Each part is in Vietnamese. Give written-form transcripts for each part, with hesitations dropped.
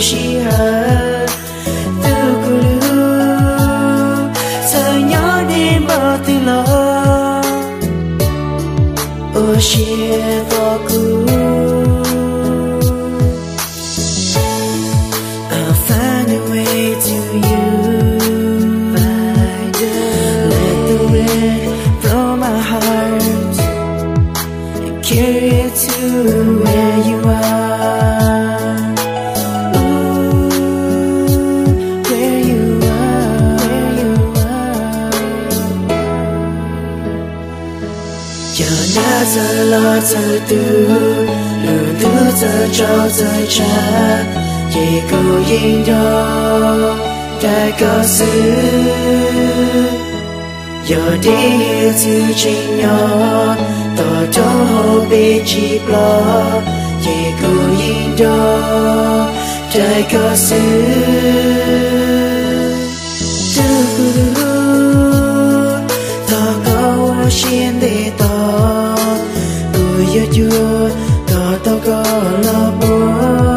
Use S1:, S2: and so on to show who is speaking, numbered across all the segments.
S1: shi ha tu kulu say nhớ đêm bao từ lo ô shi to ku I'll find a way to you let the wind from my heart and carry it to where you are. Where you are. Giờ đã giờ lo giờ tu, lửa thứ giờ cho giờ cha, chỉ cô yên đó đã có sự. Giờ đi hiểu thứ chính nhỏ, tỏ cho hồ bê chỉ lo, chỉ cô yên đó đã có sự. Tu ta có xin để tỏ, cô yêu chúa tỏ tao có lo bố.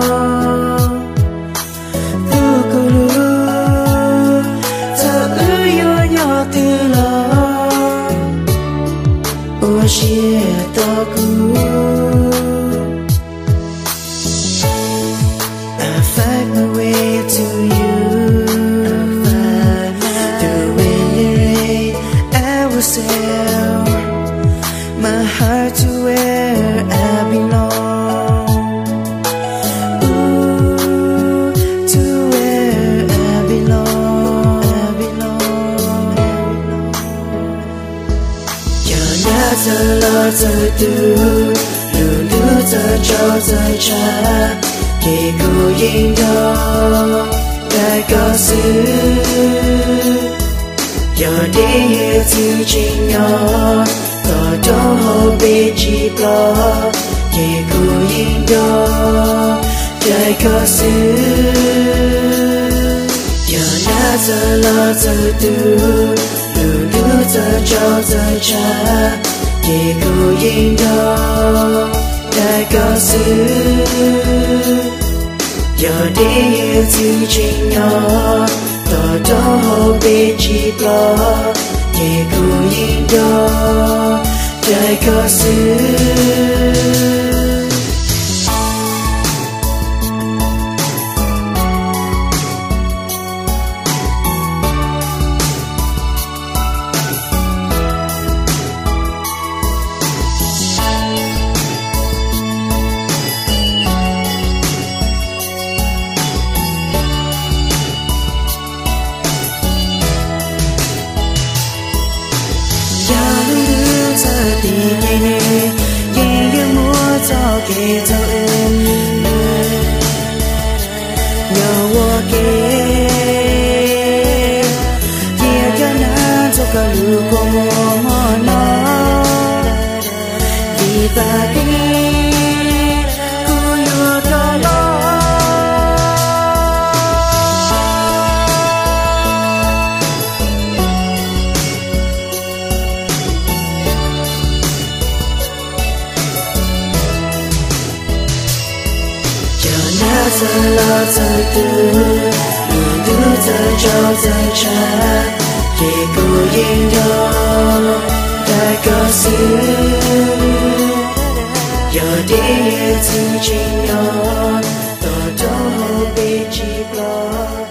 S1: She talk I find my way to you. Through wind and rain I will sail my heart to where I belong. To where I belong. Giờ lo giờ tu, lửa nước giờ cho giờ cha, thì cô yên đó đã có sự. Giờ đi hiểu thứ chính nhỏ, tỏ cho hồ bê chỉ lo, thì cô yên đó đã có sự. Giờ lo giờ tu, lửa nước giờ cho giờ cha, thì cô yên đó đã có sự. Giờ đi hiểu thứ chính nhỏ, tỏ cho hồ bê chỉ lo, thì cô yên đó đã có sự. Đi ngày này, ngày yêu mua cho kề cho em. Nhớ qua kề, kia cho nó cho cả lũ cô mò nó. Vì ta đi, cô yêu cho nó. Giờ lo giờ tu, lửa nước giờ cho giờ cha, thì cô yên đó đã có sự. Giờ đi hiểu thứ chính nhỏ, tỏ cho hồ bê chỉ lo.